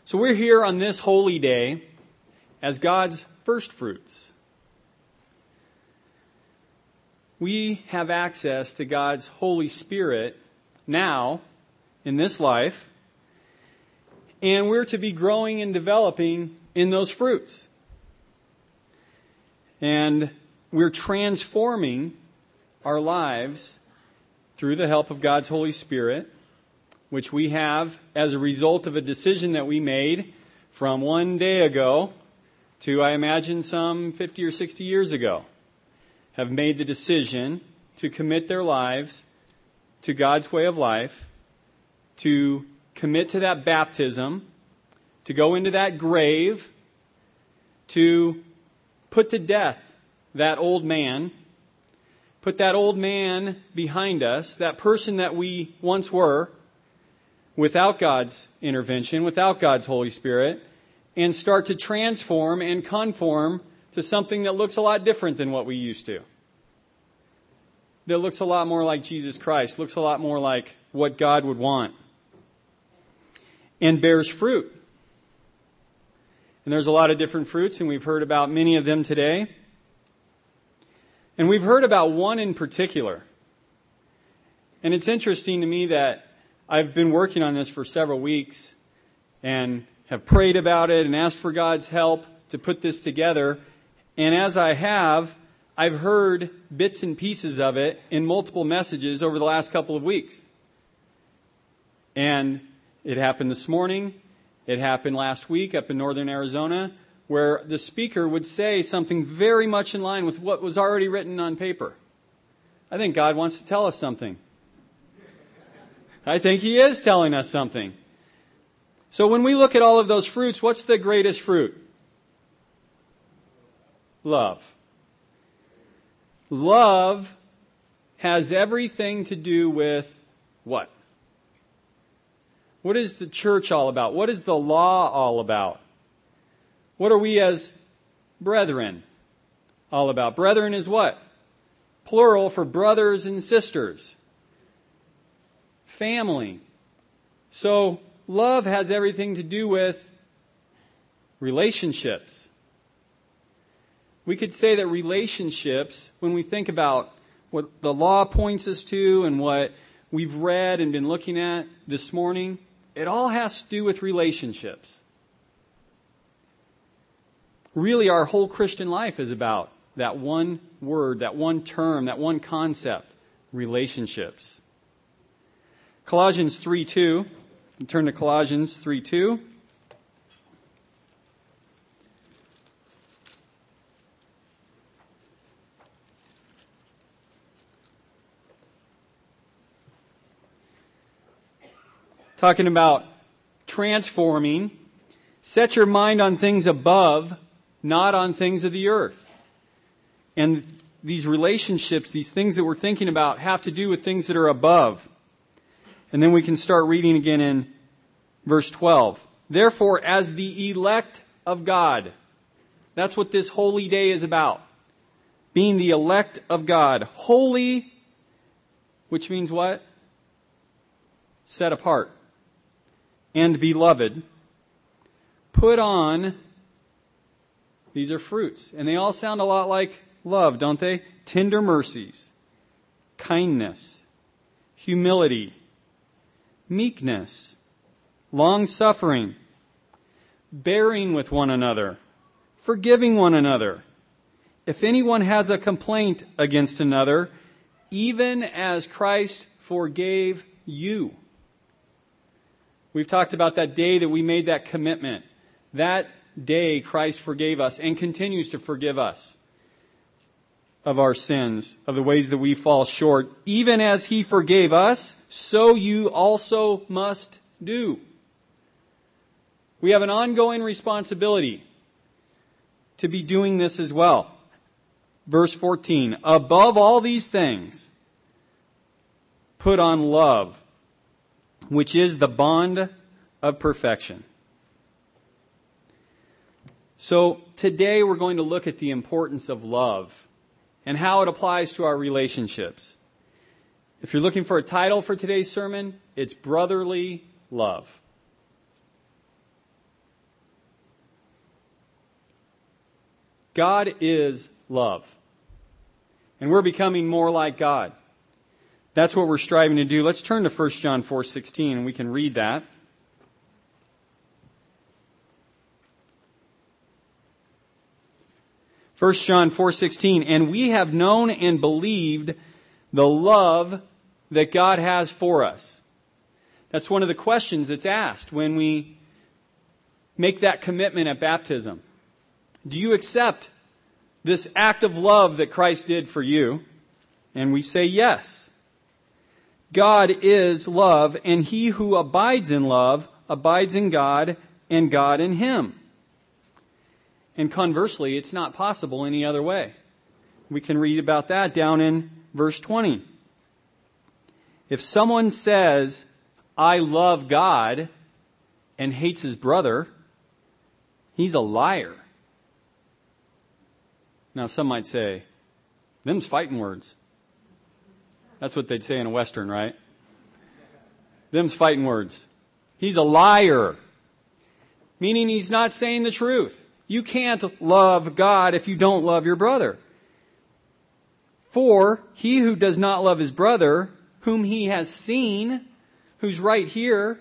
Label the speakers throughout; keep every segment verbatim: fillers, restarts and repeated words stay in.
Speaker 1: So we're here on this holy day as God's first fruits. We have access to God's Holy Spirit now in this life, and we're to be growing and developing in those fruits. And we're transforming our lives through the help of God's Holy Spirit, which we have as a result of a decision that we made from one day ago to, I imagine, some fifty or sixty years ago, have made the decision to commit their lives to God's way of life, to commit to that baptism, to go into that grave, to put to death that old man, put that old man behind us, that person that we once were, without God's intervention, without God's Holy Spirit, and start to transform and conform to something that looks a lot different than what we used to. That looks a lot more like Jesus Christ, looks a lot more like what God would want, and bears fruit. And there's a lot of different fruits, and we've heard about many of them today. And we've heard about one in particular. And it's interesting to me that I've been working on this for several weeks and have prayed about it and asked for God's help to put this together. And as I have, I've heard bits and pieces of it in multiple messages over the last couple of weeks. And it happened this morning. It happened last week up in northern Arizona, where the speaker would say something very much in line with what was already written on paper. I think God wants to tell us something. I think He is telling us something. So when we look at all of those fruits, what's the greatest fruit? Love. Love has everything to do with what? What is the church all about? What is the law all about? What are we as brethren all about? Brethren is what? Plural for brothers and sisters. Family. So love has everything to do with relationships. We could say that relationships, when we think about what the law points us to and what we've read and been looking at this morning, it all has to do with relationships. Really, our whole Christian life is about that one word, that one term, that one concept, relationships. Colossians three two. Turn to Colossians three two. Talking about transforming. Set your mind on things above, not on things of the earth. And these relationships, these things that we're thinking about, have to do with things that are above. And then we can start reading again in verse twelve. Therefore, as the elect of God, that's what this holy day is about. Being the elect of God. Holy, which means what? Set apart. And beloved, put on, these are fruits. And they all sound a lot like love, don't they? Tender mercies, kindness, humility, meekness, long-suffering, bearing with one another, forgiving one another. If anyone has a complaint against another, even as Christ forgave you. We've talked about that day that we made that commitment. That day Christ forgave us and continues to forgive us of our sins, of the ways that we fall short. Even as He forgave us, so you also must do. We have an ongoing responsibility to be doing this as well. Verse fourteen, above all these things, put on love, which is the bond of perfection. So today we're going to look at the importance of love and how it applies to our relationships. If you're looking for a title for today's sermon, it's Brotherly Love. God is love. And we're becoming more like God. That's what we're striving to do. Let's turn to First John four sixteen and we can read that. First John four sixteen, and we have known and believed the love that God has for us. That's one of the questions that's asked when we make that commitment at baptism. Do you accept this act of love that Christ did for you? And we say yes. God is love, and he who abides in love abides in God, and God in him. And conversely, it's not possible any other way. We can read about that down in verse twenty. If someone says, I love God, and hates his brother, he's a liar. Now, some might say, them's fighting words. That's what they'd say in a Western, right? Them's fighting words. He's a liar. Meaning he's not saying the truth. You can't love God if you don't love your brother. For he who does not love his brother, whom he has seen, who's right here,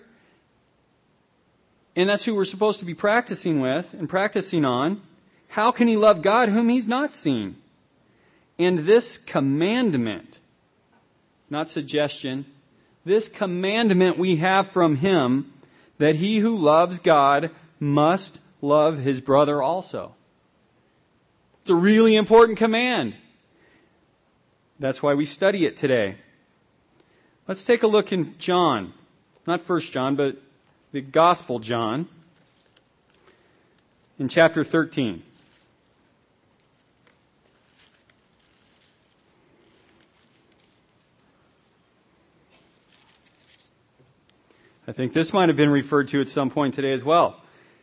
Speaker 1: and that's who we're supposed to be practicing with and practicing on, how can he love God whom he's not seen? And this commandment, not suggestion, this commandment we have from him, that he who loves God must love his brother also. It's a really important command. That's why we study it today. Let's take a look in John. Not First John, but the Gospel John. In chapter thirteen. I think this might have been referred to at some point today as well.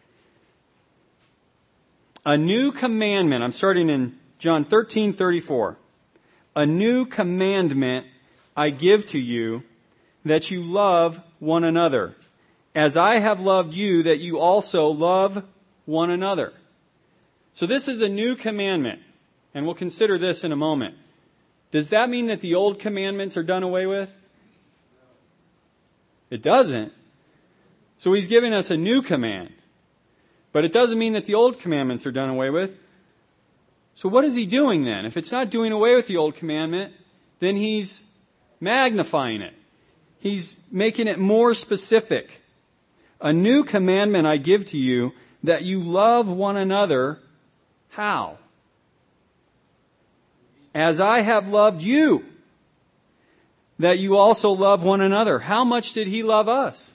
Speaker 1: A new commandment. I'm starting in John thirteen thirty-four. A new commandment I give to you, that you love one another, as I have loved you, that you also love one another. So this is a new commandment, and we'll consider this in a moment. Does that mean that the old commandments are done away with? It doesn't. So he's giving us a new command. But it doesn't mean that the old commandments are done away with. So what is he doing then? If it's not doing away with the old commandment, then he's magnifying it. He's making it more specific. A new commandment I give to you, that you love one another. How? As I have loved you, that you also love one another. How much did he love us?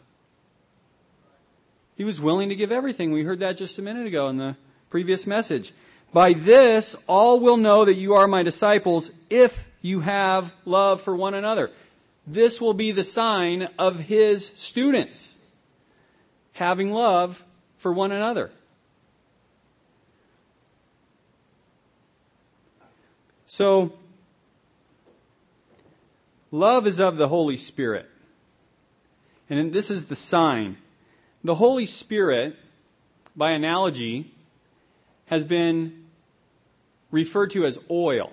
Speaker 1: He was willing to give everything. We heard that just a minute ago in the previous message. By this, all will know that you are my disciples if you have love for one another. This will be the sign of his students, having love for one another. So, love is of the Holy Spirit. And this is the sign. The Holy Spirit, by analogy, has been referred to as oil.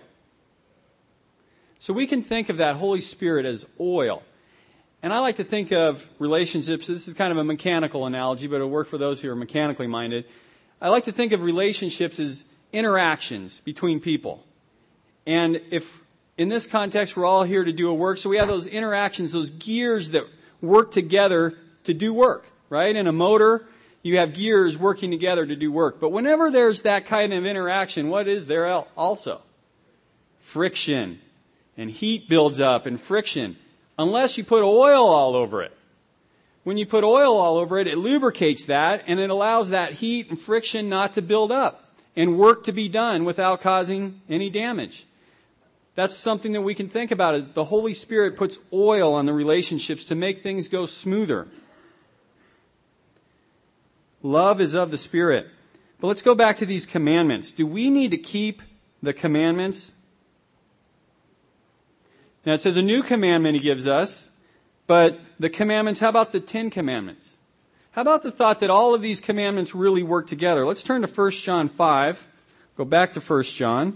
Speaker 1: So we can think of that Holy Spirit as oil. And I like to think of relationships, this is kind of a mechanical analogy, but it'll work for those who are mechanically minded. I like to think of relationships as interactions between people. And if, in this context, we're all here to do a work, so we have those interactions, those gears that work together to do work, right? In a motor, you have gears working together to do work. But whenever there's that kind of interaction, what is there also? Friction. And heat builds up and friction. Unless you put oil all over it. When you put oil all over it, it lubricates that and it allows that heat and friction not to build up and work to be done without causing any damage. That's something that we can think about. Is the Holy Spirit puts oil on the relationships to make things go smoother. Love is of the Spirit. But let's go back to these commandments. Do we need to keep the commandments? Now it says a new commandment he gives us, but the commandments, how about the Ten Commandments? How about the thought that all of these commandments really work together? Let's turn to First John five. Go back to First John.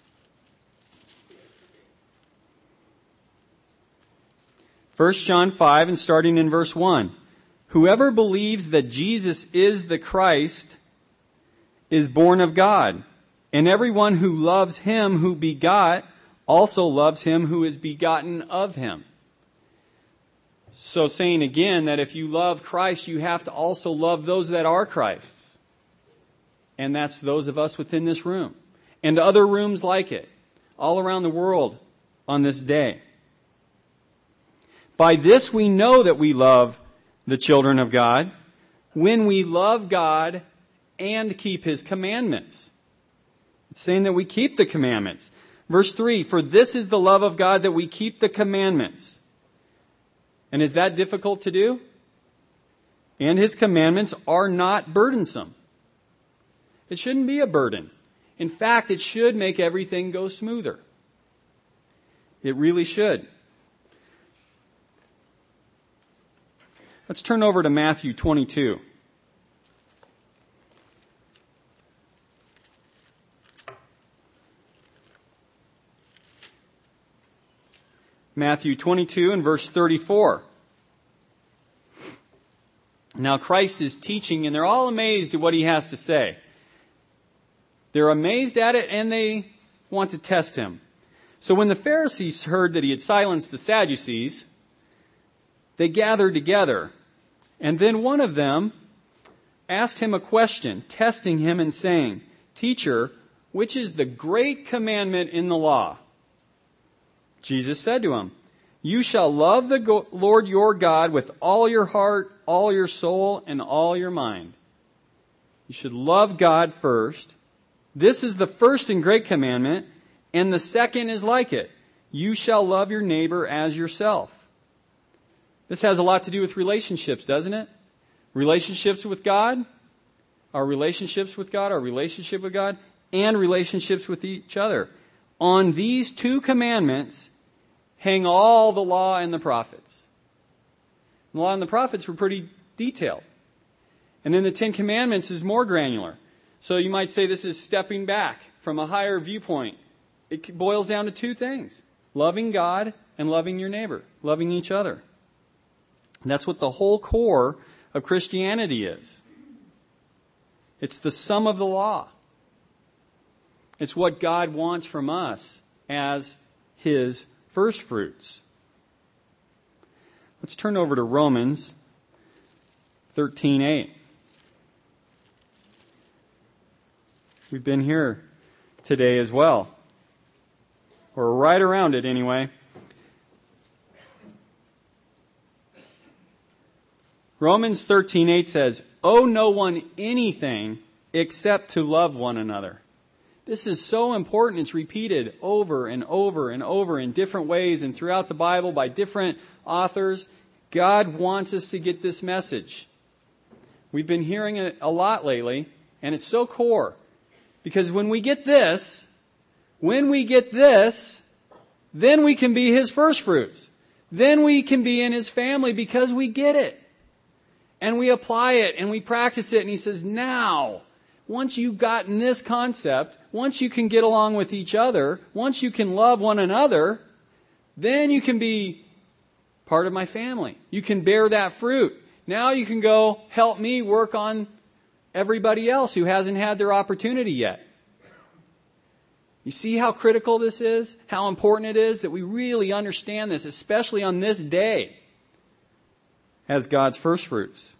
Speaker 1: First John five, and starting in verse one. Whoever believes that Jesus is the Christ is born of God. And everyone who loves him who begot also loves him who is begotten of him. So saying again that if you love Christ, you have to also love those that are Christ's. And that's those of us within this room. And other rooms like it, all around the world on this day. By this we know that we love the children of God, when we love God and keep his commandments. It's saying that we keep the commandments. Verse three, for this is the love of God, that we keep the commandments. And is that difficult to do? And his commandments are not burdensome. It shouldn't be a burden. In fact, it should make everything go smoother. It really should. Let's turn over to Matthew twenty-two. Matthew twenty-two and verse thirty-four. Now Christ is teaching, and they're all amazed at what he has to say. They're amazed at it, and they want to test him. So when the Pharisees heard that he had silenced the Sadducees, they gathered together. And then one of them asked him a question, testing him and saying, Teacher, which is the great commandment in the law? Jesus said to him, You shall love the go- Lord your God with all your heart, all your soul, and all your mind. You should love God first. This is the first and great commandment, and the second is like it. You shall love your neighbor as yourself. This has a lot to do with relationships, doesn't it? Relationships with God, our relationships with God, our relationship with God, and relationships with each other. On these two commandments hang all the law and the prophets. The law and the prophets were pretty detailed. And then the Ten Commandments is more granular. So you might say this is stepping back from a higher viewpoint. It boils down to two things. Loving God and loving your neighbor. Loving each other. And that's what the whole core of Christianity is. It's the sum of the law. It's what God wants from us as his first fruits. Let's turn over to Romans thirteen eight. We've been here today as well. Or right around it anyway. Romans thirteen eight says, Owe no one anything except to love one another. This is so important. It's repeated over and over and over in different ways and throughout the Bible by different authors. God wants us to get this message. We've been hearing it a lot lately, and it's so core. Because when we get this, when we get this, then we can be his first fruits. Then we can be in his family because we get it. And we apply it and we practice it. And he says, now, once you've gotten this concept, once you can get along with each other, once you can love one another, then you can be part of my family. You can bear that fruit. Now you can go help me work on everybody else who hasn't had their opportunity yet. You see how critical this is? How important it is that we really understand this, especially on this day, as God's first fruits.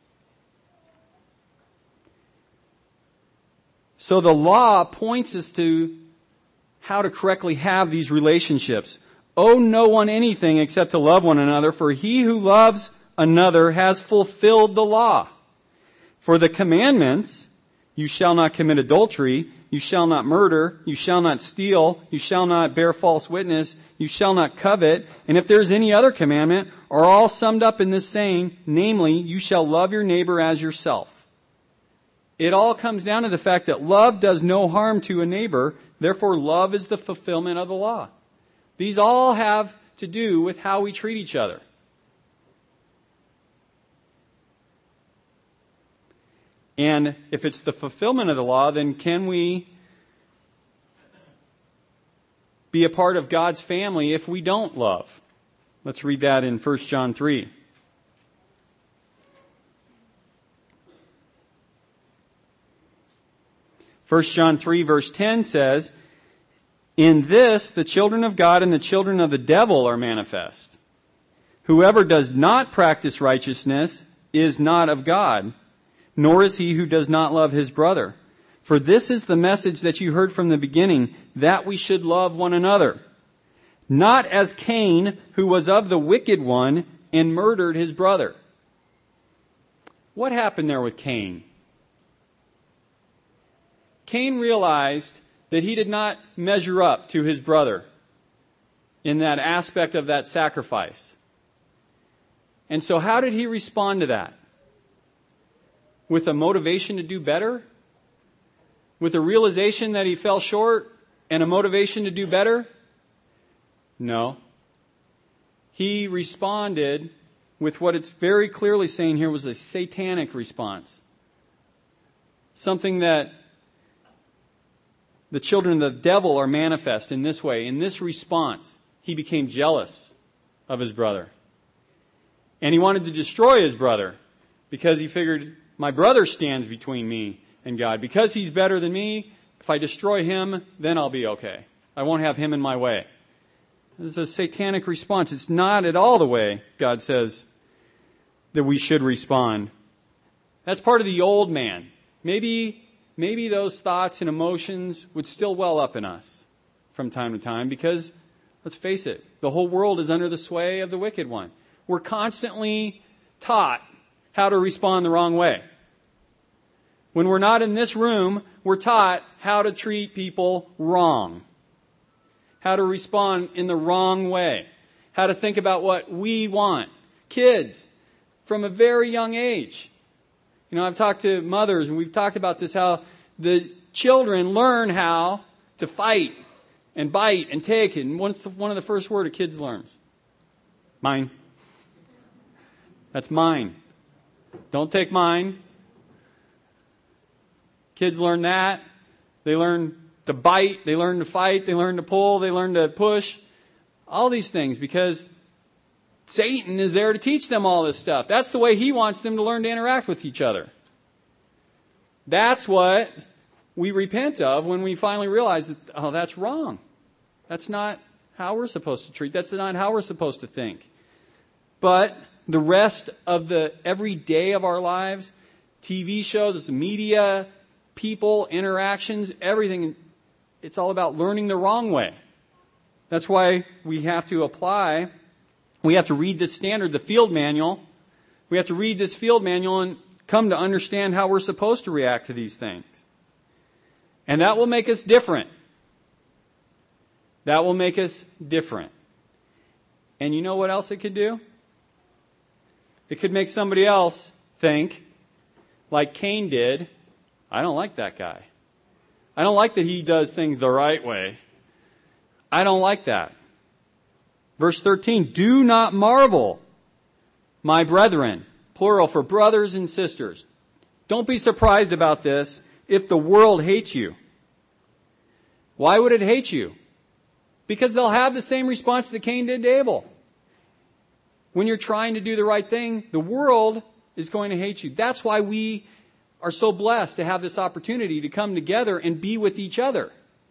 Speaker 1: So the law points us to how to correctly have these relationships. Owe no one anything except to love one another, for he who loves another has fulfilled the law. For the commandments, you shall not commit adultery, you shall not murder, you shall not steal, you shall not bear false witness, you shall not covet, and if there's any other commandment, are all summed up in this saying, namely, you shall love your neighbor as yourself. It all comes down to the fact that love does no harm to a neighbor, therefore love is the fulfillment of the law. These all have to do with how we treat each other. And if it's the fulfillment of the law, then can we be a part of God's family if we don't love? Let's read that in First John three. First John three verse ten says, "In this the children of God and the children of the devil are manifest. Whoever does not practice righteousness is not of God, nor is he who does not love his brother. For this is the message that you heard from the beginning, that we should love one another. Not as Cain, who was of the wicked one and murdered his brother." What happened there with Cain? Cain realized that he did not measure up to his brother in that aspect of that sacrifice. And so how did he respond to that? With a motivation to do better? With a realization that he fell short and a motivation to do better? No. He responded with what it's very clearly saying here was a satanic response. Something that the children of the devil are manifest in this way. In this response, he became jealous of his brother. And he wanted to destroy his brother because he figured, my brother stands between me and God. Because he's better than me, if I destroy him, then I'll be okay. I won't have him in my way. This is a satanic response. It's not at all the way God says that we should respond. That's part of the old man. Maybe Maybe those thoughts and emotions would still well up in us from time to time because, let's face it, the whole world is under the sway of the wicked one. We're constantly taught how to respond the wrong way. When we're not in this room, we're taught how to treat people wrong, how to respond in the wrong way, how to think about what we want. Kids, from a very young age. You know, I've talked to mothers, and we've talked about this, how the children learn how to fight and bite and take. And what's the, one of the first words a kid learns? Mine. That's mine. Don't take mine. Kids learn that. They learn to bite. They learn to fight. They learn to pull. They learn to push. All these things because Satan is there to teach them all this stuff. That's the way he wants them to learn to interact with each other. That's what we repent of when we finally realize that, oh, that's wrong. That's not how we're supposed to treat. That's not how we're supposed to think. But the rest of the every day of our lives, T V shows, media, people, interactions, everything, it's all about learning the wrong way. That's why we have to apply We have to read this standard, the field manual. We have to read this field manual and come to understand how we're supposed to react to these things. And that will make us different. That will make us different. And you know what else it could do? It could make somebody else think, like Cain did, I don't like that guy. I don't like that he does things the right way. I don't like that. Verse thirteen, "Do not marvel, my brethren," plural for brothers and sisters. Don't be surprised about this if the world hates you. Why would it hate you? Because they'll have the same response that Cain did to Abel. When you're trying to do the right thing, the world is going to hate you. That's why we are so blessed to have this opportunity to come together and be with each other.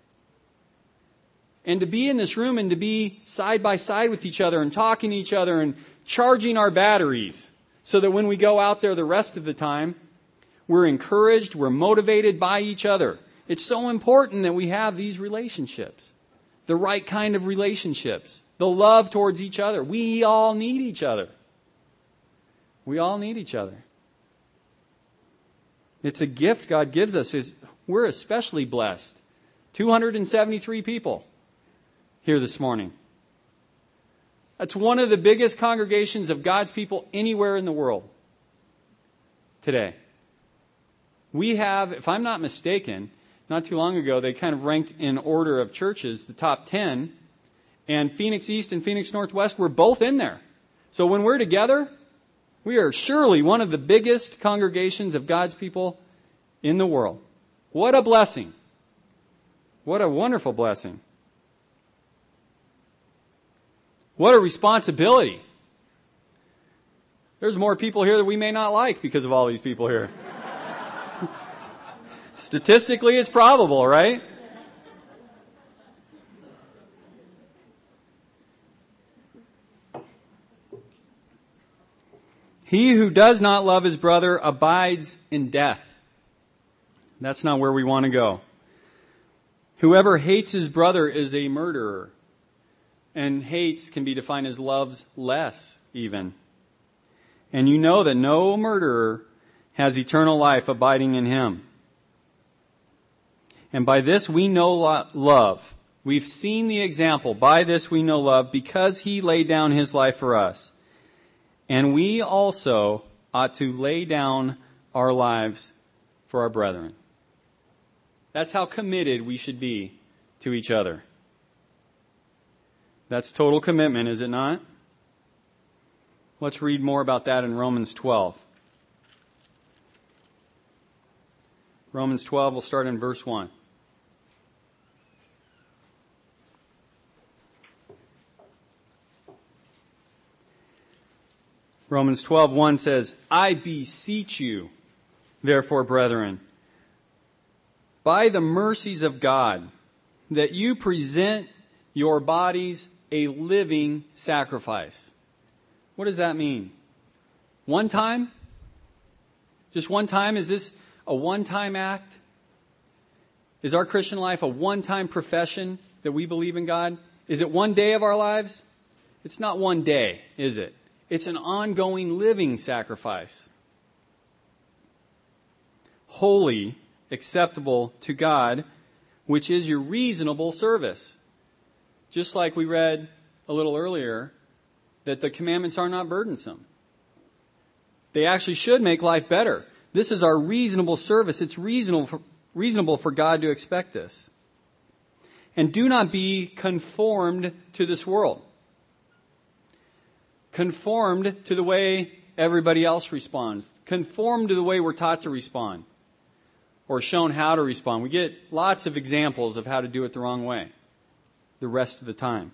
Speaker 1: And to be in this room and to be side by side with each other and talking to each other and charging our batteries so that when we go out there the rest of the time, we're encouraged, we're motivated by each other. It's so important that we have these relationships, the right kind of relationships, the love towards each other. We all need each other. We all need each other. It's a gift God gives us. Is we're especially blessed. two hundred seventy-three people here this morning. That's one of the biggest congregations of God's people anywhere in the world today. We have, if I'm not mistaken, not too long ago, they kind of ranked in order of churches, the top ten, and Phoenix East and Phoenix Northwest were both in there. So when we're together, we are surely one of the biggest congregations of God's people in the world. What a blessing. What a wonderful blessing. What a responsibility. There's more people here that we may not like because of all these people here. Statistically, it's probable, right? He who does not love his brother abides in death. That's not where we want to go. Whoever hates his brother is a murderer. And hates can be defined as loves less, even. And you know that no murderer has eternal life abiding in him. And by this we know lo- love. We've seen the example. By this we know love, because he laid down his life for us. And we also ought to lay down our lives for our brethren. That's how committed we should be to each other. That's total commitment, is it not? Let's read more about that in Romans twelve. Romans twelve, we'll start in verse one. Romans twelve one says, I beseech you, therefore, brethren, by the mercies of God, that you present your bodies a living sacrifice. What does that mean? One time? Just one time? Is this a one-time act? Is our Christian life a one-time profession that we believe in God? Is it one day of our lives? It's not one day, is it? It's an ongoing living sacrifice. Holy, acceptable to God, which is your reasonable service. Just like we read a little earlier, that the commandments are not burdensome. They actually should make life better. This is our reasonable service. It's reasonable for, reasonable for God to expect this. And do not be conformed to this world. Conformed to the way everybody else responds. Conformed to the way we're taught to respond. Or shown how to respond. We get lots of examples of how to do it the wrong way the rest of the time.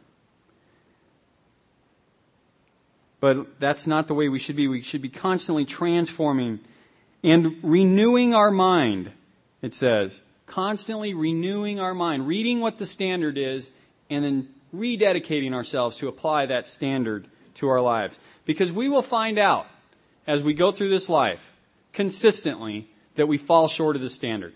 Speaker 1: But that's not the way we should be. We should be constantly transforming and renewing our mind, it says. Constantly renewing our mind. Reading what the standard is and then rededicating ourselves to apply that standard to our lives. Because we will find out as we go through this life consistently that we fall short of the standard.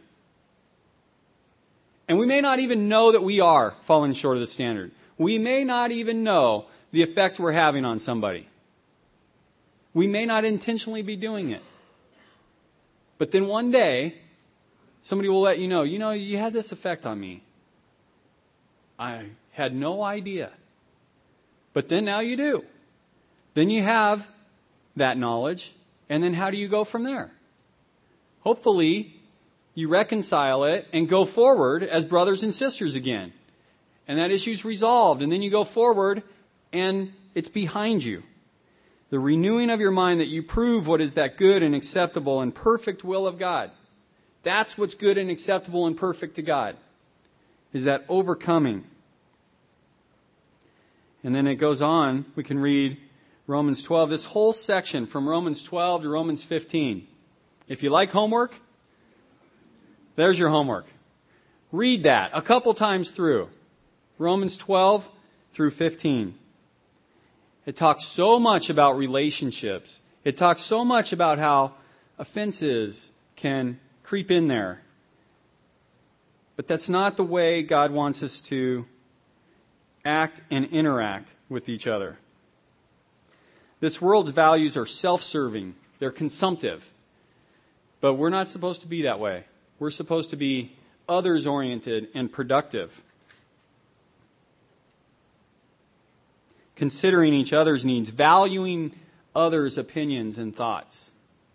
Speaker 1: And we may not even know that we are falling short of the standard. We may not even know the effect we're having on somebody. We may not intentionally be doing it. But then one day, somebody will let you know, you know, you had this effect on me. I had no idea. But then now you do. Then you have that knowledge, and then how do you go from there? Hopefully, you reconcile it and go forward as brothers and sisters again. And that issue's resolved, and then you go forward, and it's behind you. The renewing of your mind that you prove what is that good and acceptable and perfect will of God. That's what's good and acceptable and perfect to God, is that overcoming. And then it goes on, we can read Romans twelve, this whole section from Romans twelve to Romans fifteen. If you like homework, there's your homework. Read that a couple times through. Romans twelve through fifteen. It talks so much about relationships. It talks so much about how offenses can creep in there. But that's not the way God wants us to act and interact with each other. This world's values are self-serving. They're consumptive. But we're not supposed to be that way. We're supposed to be others-oriented and productive. Considering each other's needs, valuing others' opinions and thoughts.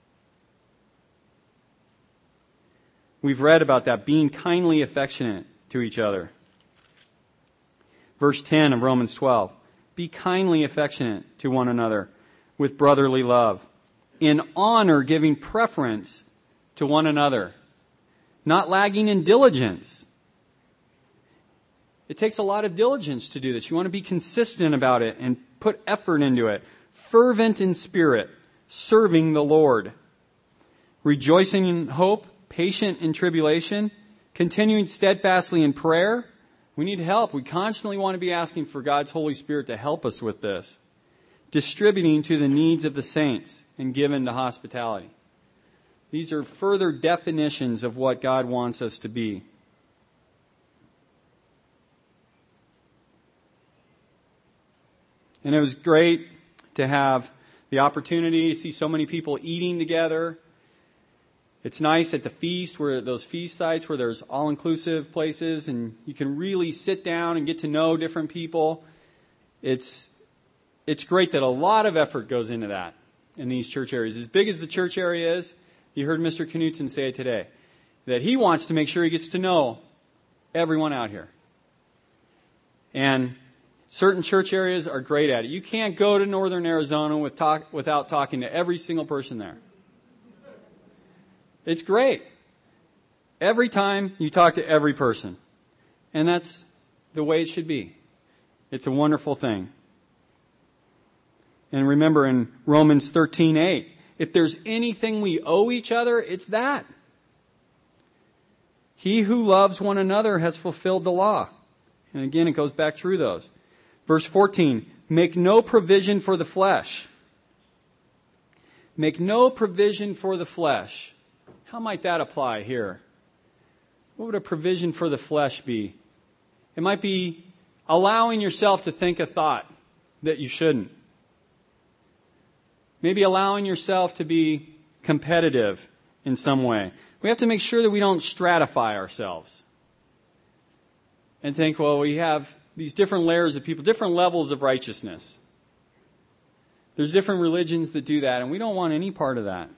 Speaker 1: We've read about that, being kindly affectionate to each other. Verse ten of Romans twelve. Be kindly affectionate to one another with brotherly love, in honor giving preference to one another, not lagging in diligence. It takes a lot of diligence to do this. You want to be consistent about it and put effort into it. Fervent in spirit, serving the Lord. Rejoicing in hope, patient in tribulation, continuing steadfastly in prayer. We need help. We constantly want to be asking for God's Holy Spirit to help us with this. Distributing to the needs of the saints and given to hospitality. These are further definitions of what God wants us to be. And it was great to have the opportunity to see so many people eating together. It's nice at the feast, where those feast sites where there's all-inclusive places and you can really sit down and get to know different people. It's it's great that a lot of effort goes into that in these church areas. As big as the church area is, you heard Mister Knutson say it today, that he wants to make sure he gets to know everyone out here. And certain church areas are great at it. You can't go to northern Arizona with talk, without talking to every single person there. It's great. Every time you talk to every person. And that's the way it should be. It's a wonderful thing. And remember in Romans thirteen eight, if there's anything we owe each other, it's that. He who loves one another has fulfilled the law. And again, it goes back through those. Verse fourteen, make no provision for the flesh. Make no provision for the flesh. How might that apply here? What would a provision for the flesh be? It might be allowing yourself to think a thought that you shouldn't. Maybe allowing yourself to be competitive in some way. We have to make sure that we don't stratify ourselves and think, well, we have these different layers of people, different levels of righteousness. There's different religions that do that, and we don't want any part of that.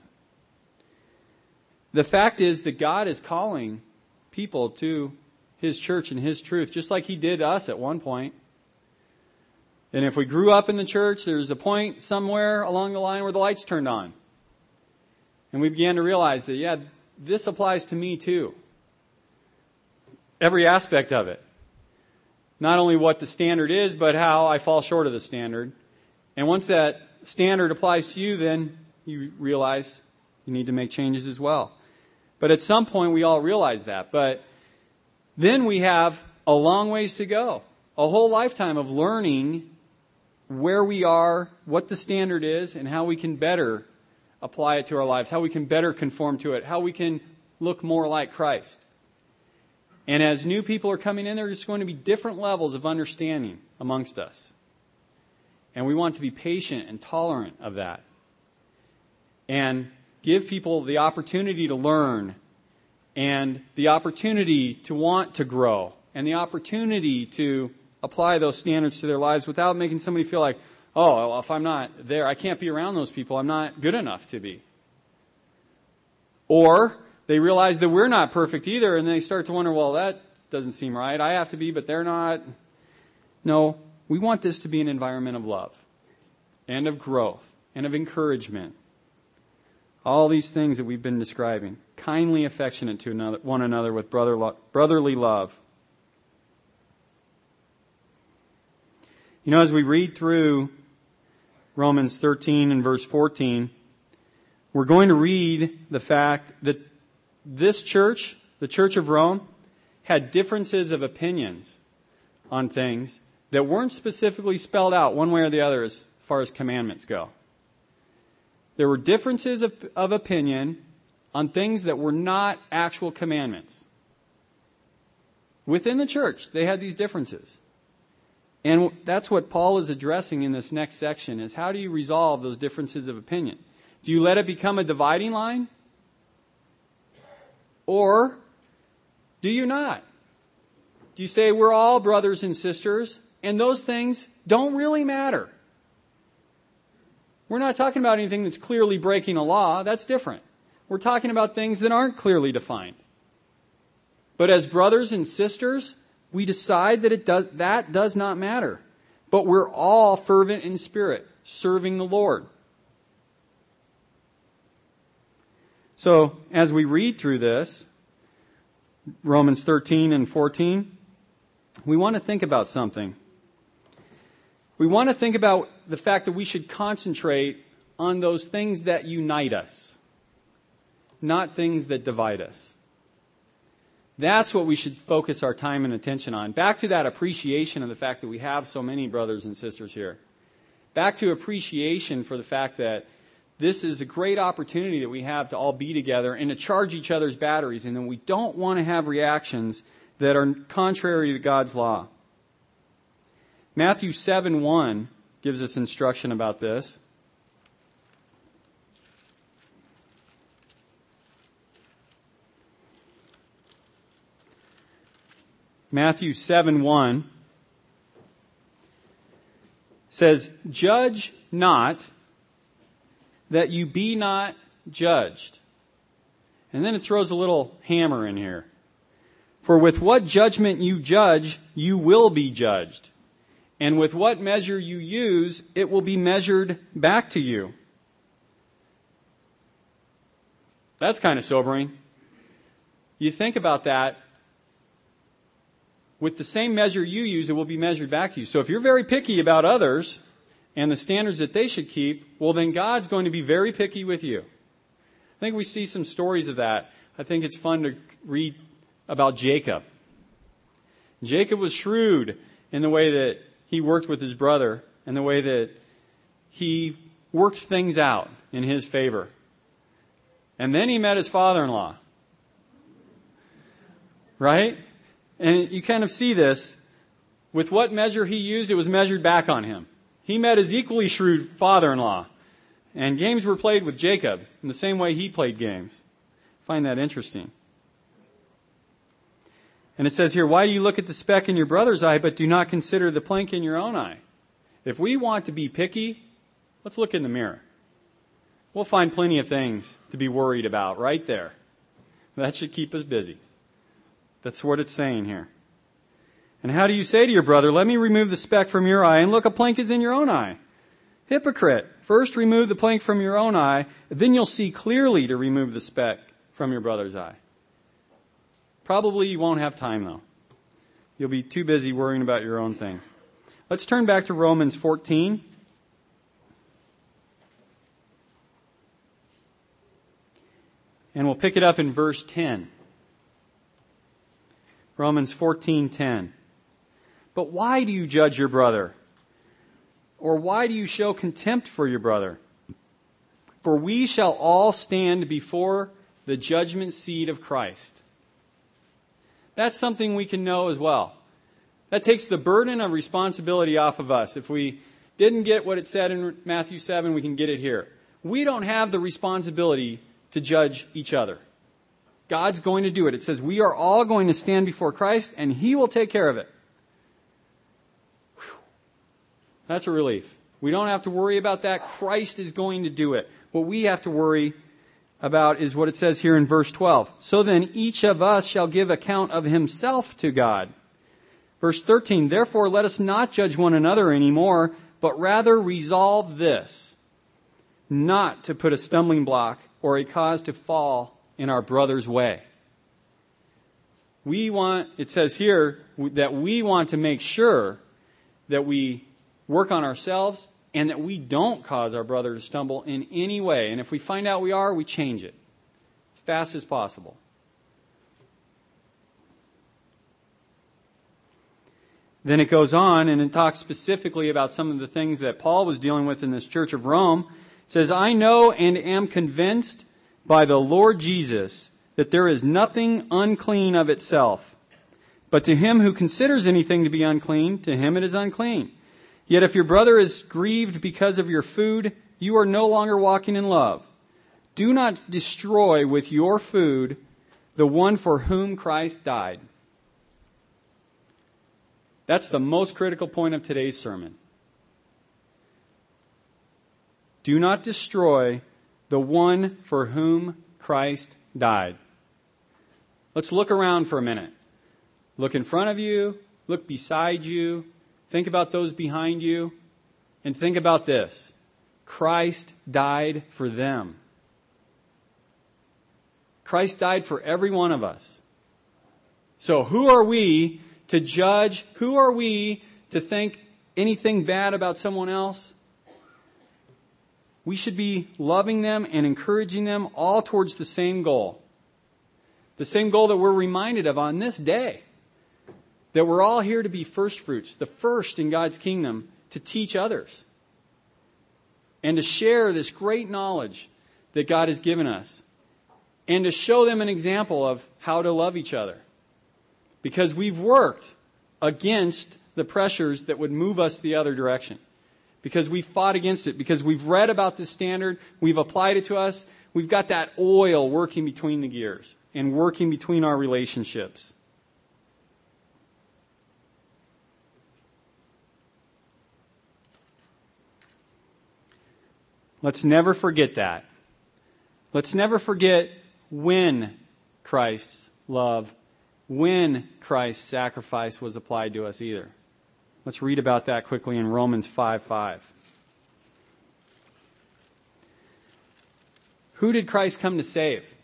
Speaker 1: The fact is that God is calling people to His church and His truth, just like He did us at one point. And if we grew up in the church, there's a point somewhere along the line where the lights turned on. And we began to realize that, yeah, this applies to me too. Every aspect of it. Not only what the standard is, but how I fall short of the standard. And once that standard applies to you, then you realize you need to make changes as well. But at some point, we all realize that. But then we have a long ways to go. A whole lifetime of learning where we are, what the standard is, and how we can better apply it to our lives, how we can better conform to it, how we can look more like Christ. And as new people are coming in, there's going to be different levels of understanding amongst us. And we want to be patient and tolerant of that. And give people the opportunity to learn and the opportunity to want to grow and the opportunity to apply those standards to their lives without making somebody feel like, oh, well, if I'm not there, I can't be around those people. I'm not good enough to be. Or they realize that we're not perfect either, and they start to wonder, well, that doesn't seem right. I have to be, but they're not. No, we want this to be an environment of love and of growth and of encouragement. All these things that we've been describing. Kindly affectionate to another, one another with brother, brotherly love. You know, as we read through Romans thirteen and verse fourteen, we're going to read the fact that this church, the Church of Rome, had differences of opinions on things that weren't specifically spelled out one way or the other as far as commandments go. There were differences of, of opinion on things that were not actual commandments. Within the church, they had these differences. And that's what Paul is addressing in this next section, is how do you resolve those differences of opinion? Do you let it become a dividing line? Or do you not? Do you say we're all brothers and sisters, and those things don't really matter? We're not talking about anything that's clearly breaking a law. That's different. We're talking about things that aren't clearly defined. But as brothers and sisters, we decide that it does, that does not matter. But we're all fervent in spirit, serving the Lord. So, as we read through this, Romans thirteen and fourteen, we want to think about something. We want to think about the fact that we should concentrate on those things that unite us, not things that divide us. That's what we should focus our time and attention on. Back to that appreciation of the fact that we have so many brothers and sisters here. Back to appreciation for the fact that this is a great opportunity that we have to all be together and to charge each other's batteries, and then we don't want to have reactions that are contrary to God's law. Matthew seven one gives us instruction about this. Matthew seven one says, "Judge not, that you be not judged." And then it throws a little hammer in here. "For with what judgment you judge, you will be judged. And with what measure you use, it will be measured back to you." That's kind of sobering. You think about that. With the same measure you use, it will be measured back to you. So if you're very picky about others and the standards that they should keep, well, then God's going to be very picky with you. I think we see some stories of that. I think it's fun to read about Jacob. Jacob was shrewd in the way that he worked with his brother and the way that he worked things out in his favor. And then he met his father-in-law. Right? And you kind of see this. With what measure he used, it was measured back on him. He met his equally shrewd father-in-law. And games were played with Jacob in the same way he played games. I find that interesting. And it says here, "Why do you look at the speck in your brother's eye, but do not consider the plank in your own eye?" If we want to be picky, let's look in the mirror. We'll find plenty of things to be worried about right there. That should keep us busy. That's what it's saying here. "And how do you say to your brother, 'Let me remove the speck from your eye,' and look, a plank is in your own eye? Hypocrite, first remove the plank from your own eye, then you'll see clearly to remove the speck from your brother's eye." Probably you won't have time, though. You'll be too busy worrying about your own things. Let's turn back to Romans fourteen. And we'll pick it up in verse ten. Romans fourteen ten. "But why do you judge your brother? Or why do you show contempt for your brother? For we shall all stand before the judgment seat of Christ." That's something we can know as well. That takes the burden of responsibility off of us. If we didn't get what it said in Matthew seven, we can get it here. We don't have the responsibility to judge each other. God's going to do it. It says we are all going to stand before Christ, and He will take care of it. Whew. That's a relief. We don't have to worry about that. Christ is going to do it. What we have to worry about is what it says here in verse twelve. "So then each of us shall give account of himself to God." Verse thirteen, "Therefore let us not judge one another anymore, but rather resolve this, not to put a stumbling block or a cause to fall in our brother's way." We want, it says here, that we want to make sure that we work on ourselves and that we don't cause our brother to stumble in any way. And if we find out we are, we change it as fast as possible. Then it goes on and it talks specifically about some of the things that Paul was dealing with in this church of Rome. It says, "I know and am convinced by the Lord Jesus that there is nothing unclean of itself. But to him who considers anything to be unclean, to him it is unclean. Yet if your brother is grieved because of your food, you are no longer walking in love. Do not destroy with your food the one for whom Christ died." That's the most critical point of today's sermon. Do not destroy the one for whom Christ died. Let's look around for a minute. Look in front of you, look beside you, think about those behind you, and think about this. Christ died for them. Christ died for every one of us. So who are we to judge. Who are we to think anything bad about someone else? We should be loving them and encouraging them all towards the same goal. The same goal that we're reminded of on this day. That we're all here to be first fruits, the first in God's kingdom, to teach others. And to share this great knowledge that God has given us. And to show them an example of how to love each other. Because we've worked against the pressures that would move us the other direction. Because we've fought against it. Because we've read about this standard. We've applied it to us. We've got that oil working between the gears. And working between our relationships. Let's never forget that. Let's never forget when Christ's love, when Christ's sacrifice was applied to us either. Let's read about that quickly in Romans five five. Who did Christ come to save?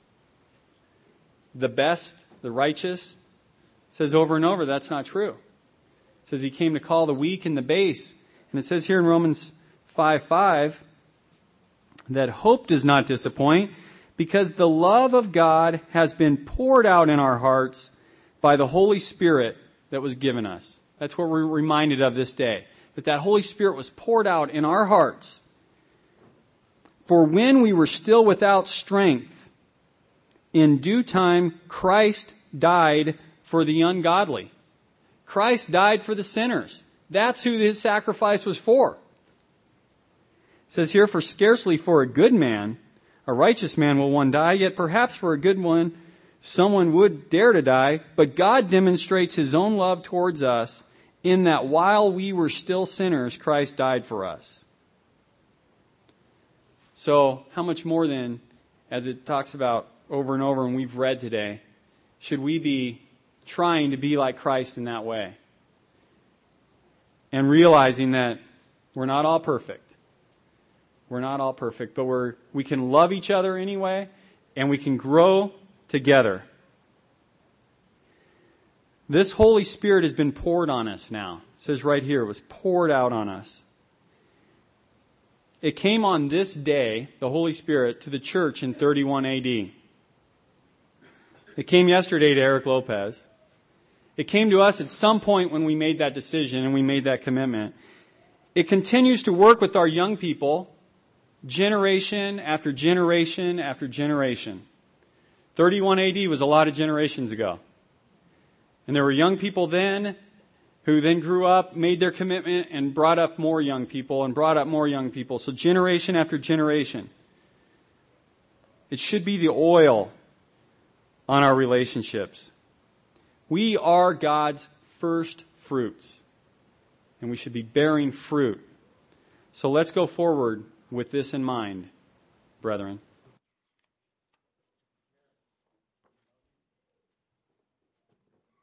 Speaker 1: The best, the righteous? It says over and over that's not true. It says he came to call the weak and the base. And it says here in Romans five five that hope does not disappoint, because the love of God has been poured out in our hearts by the Holy Spirit that was given us. That's what we're reminded of this day. That that Holy Spirit was poured out in our hearts. For when we were still without strength, in due time Christ died for the ungodly. Christ died for the sinners. That's who his sacrifice was for. It says here, for scarcely for a good man, a righteous man will one die, yet perhaps for a good one, someone would dare to die. But God demonstrates his own love towards us in that while we were still sinners, Christ died for us. So how much more then, as it talks about over and over and we've read today, should we be trying to be like Christ in that way? And realizing that we're not all perfect. We're not all perfect, but we're, we can love each other anyway, and we can grow together. This Holy Spirit has been poured on us now. It says right here, it was poured out on us. It came on this day, the Holy Spirit, to the church in thirty-one A D. It came yesterday to Eric Lopez. It came to us at some point when we made that decision and we made that commitment. It continues to work with our young people, generation after generation after generation. thirty-one A D was a lot of generations ago. And there were young people then who then grew up, made their commitment, and brought up more young people and brought up more young people. So generation after generation. It should be the oil on our relationships. We are God's first fruits. And we should be bearing fruit. So let's go forward with this in mind, brethren.